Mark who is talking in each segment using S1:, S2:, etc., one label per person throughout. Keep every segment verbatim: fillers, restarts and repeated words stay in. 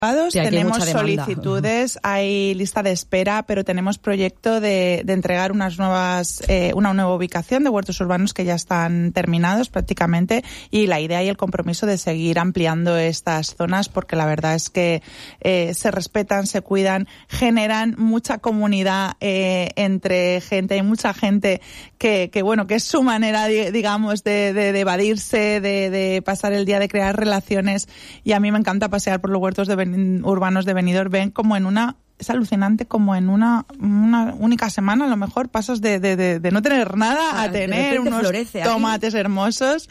S1: Sí, tenemos solicitudes, hay lista de espera, pero tenemos proyecto de, de entregar unas nuevas, eh, una nueva ubicación de huertos urbanos que ya están terminados prácticamente, y la idea y el compromiso de seguir ampliando estas zonas, porque la verdad es que eh, se respetan, se cuidan, generan mucha comunidad eh, entre gente, hay mucha gente que, que bueno, que es su manera, digamos, de, de, de evadirse, de, de pasar el día, de crear relaciones, y a mí me encanta pasear por los huertos de Benidorm, urbanos de Benidorm. Ven como en una, es alucinante, como en una una única semana a lo mejor pasas de, de, de, de no tener nada a tener unos tomates hermosos,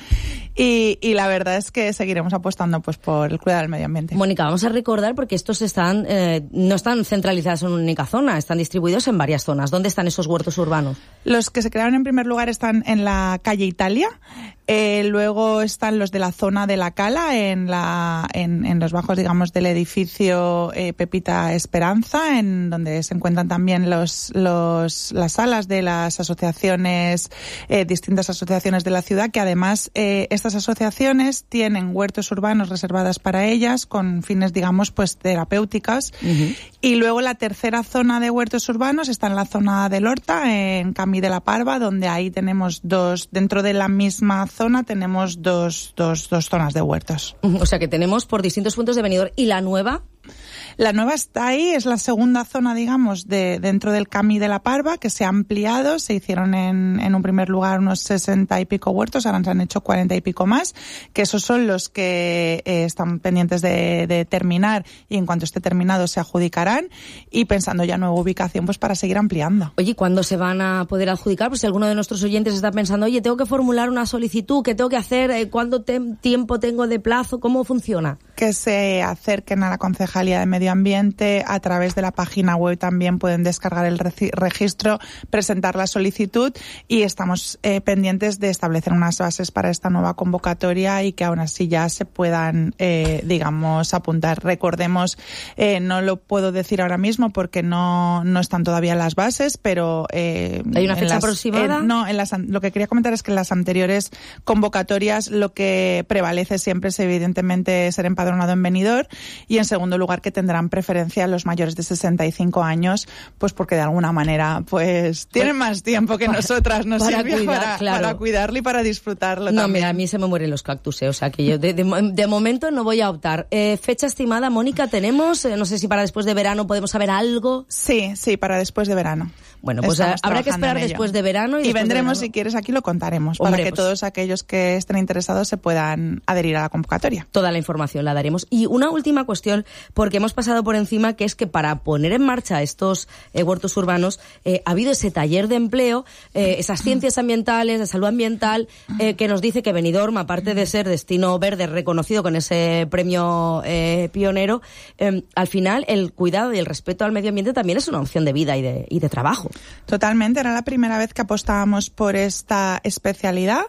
S1: y, y la verdad es que seguiremos apostando pues por el cuidado del medio ambiente.
S2: Mónica, vamos a recordar, porque estos están eh, no están centralizados en una única zona, están distribuidos en varias zonas. ¿Dónde están esos huertos urbanos?
S1: Los que se crearon en primer lugar están en la calle Italia. Eh, luego están los de la zona de la Cala, en la en, en los bajos, digamos, del edificio eh, Pepita Esperanza, en donde se encuentran también los los las salas de las asociaciones, eh, distintas asociaciones de la ciudad, que además eh, estas asociaciones tienen huertos urbanos reservadas para ellas con fines, digamos, pues terapéuticas. Uh-huh. Y luego la tercera zona de huertos urbanos está en la zona del Horta, en Camí de la Parva, donde ahí tenemos dos, dentro de la misma zona zona tenemos dos, dos, dos zonas de huertos.
S2: O sea que tenemos por distintos puntos de Benidorm. ¿Y la nueva?
S1: La nueva está ahí, es la segunda zona, digamos, de dentro del Camí de la Parva, que se ha ampliado. Se hicieron en, en un primer lugar unos sesenta y pico huertos, ahora se han hecho cuarenta y pico más, que esos son los que eh, están pendientes de, de terminar, y en cuanto esté terminado se adjudicarán, y pensando ya en nueva ubicación pues para seguir ampliando.
S2: Oye, ¿cuándo se van a poder adjudicar? Pues si alguno de nuestros oyentes está pensando, oye, tengo que formular una solicitud, ¿qué tengo que hacer? ¿Cuánto te- tiempo tengo de plazo? ¿Cómo funciona?
S1: Que se acerquen a la Concejalía de Medio Ambiente, a través de la página web también pueden descargar el regi- registro, presentar la solicitud, y estamos eh, pendientes de establecer unas bases para esta nueva convocatoria y que aún así ya se puedan, eh, digamos, apuntar. Recordemos, eh, no lo puedo decir ahora mismo porque no, no están todavía las bases, pero... Eh,
S2: ¿Hay una fecha
S1: las,
S2: aproximada?
S1: Eh, no, en las, lo que quería comentar es que en las anteriores convocatorias lo que prevalece siempre es evidentemente ser empadronado en Benidorm, y en segundo lugar que tendrán preferencia los mayores de sesenta y cinco años, pues porque de alguna manera pues tienen más tiempo que nosotras, nos
S2: para
S1: sirve
S2: cuidar,
S1: para,
S2: claro.
S1: para cuidarlo y para disfrutarlo.
S2: No,
S1: también.
S2: mira, a mí se me mueren los cactus, eh, o sea que yo de, de, de momento no voy a optar. Eh, fecha estimada, Mónica, tenemos, eh, no sé si para después de verano podemos saber algo.
S1: Sí, sí, para después de verano.
S2: Bueno, pues
S1: Estamos
S2: habrá que esperar después de verano. Y,
S1: y vendremos, si quieres, aquí lo contaremos,
S2: Hombre,
S1: para que
S2: pues,
S1: todos aquellos que estén interesados se puedan adherir a la convocatoria.
S2: Toda la información la daremos. Y una última cuestión, porque hemos pasado por encima, que es que para poner en marcha estos eh, huertos urbanos eh, ha habido ese taller de empleo, eh, esas ciencias ambientales, de salud ambiental, eh, que nos dice que Benidorm, aparte de ser destino verde reconocido con ese premio eh, pionero, eh, al final el cuidado y el respeto al medio ambiente también es una opción de vida y de, y de trabajo.
S1: Totalmente, era la primera vez que apostábamos por esta especialidad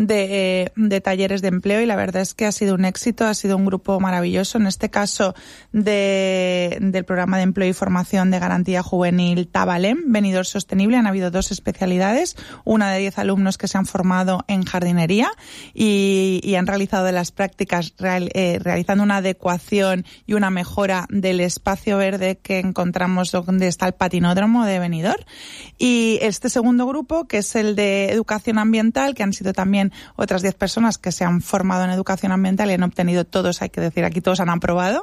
S1: de, de talleres de empleo, y la verdad es que ha sido un éxito, ha sido un grupo maravilloso. En este caso de, del programa de empleo y formación de garantía juvenil Tabalem, Benidorm Sostenible, han habido dos especialidades, una de diez alumnos que se han formado en jardinería y, y han realizado las prácticas real, eh, realizando una adecuación y una mejora del espacio verde que encontramos donde está el patinódromo de Benidorm. Y este segundo grupo, que es el de educación ambiental, que han sido también otras diez personas que se han formado en educación ambiental y han obtenido todos, hay que decir, aquí todos han aprobado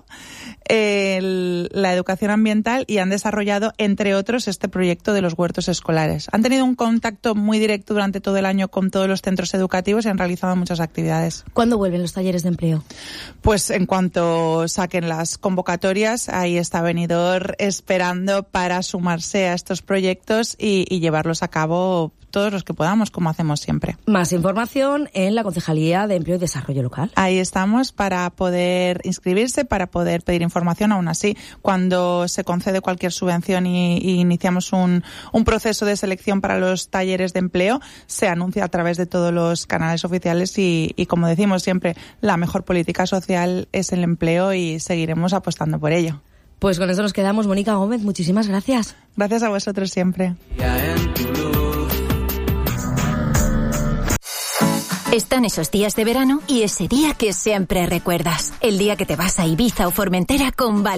S1: el, la educación ambiental, y han desarrollado, entre otros, este proyecto de los huertos escolares. Han tenido un contacto muy directo durante todo el año con todos los centros educativos y han realizado muchas actividades.
S2: ¿Cuándo vuelven los talleres de empleo?
S1: Pues en cuanto saquen las convocatorias, ahí está Benidorm esperando para sumarse a estos proyectos y, y llevarlos a cabo todos los que podamos, como hacemos siempre.
S2: Más información en la Concejalía de Empleo y Desarrollo Local.
S1: Ahí estamos para poder inscribirse, para poder pedir información. Aún así, cuando se concede cualquier subvención y, y iniciamos un, un proceso de selección para los talleres de empleo, se anuncia a través de todos los canales oficiales y, y como decimos siempre, la mejor política social es el empleo y seguiremos apostando por ello.
S2: Pues con eso nos quedamos. Mónica Gómez, muchísimas gracias.
S1: Gracias a vosotros siempre.
S3: Están esos días de verano y ese día que siempre recuerdas. El día que te vas a Ibiza o Formentera con Vale.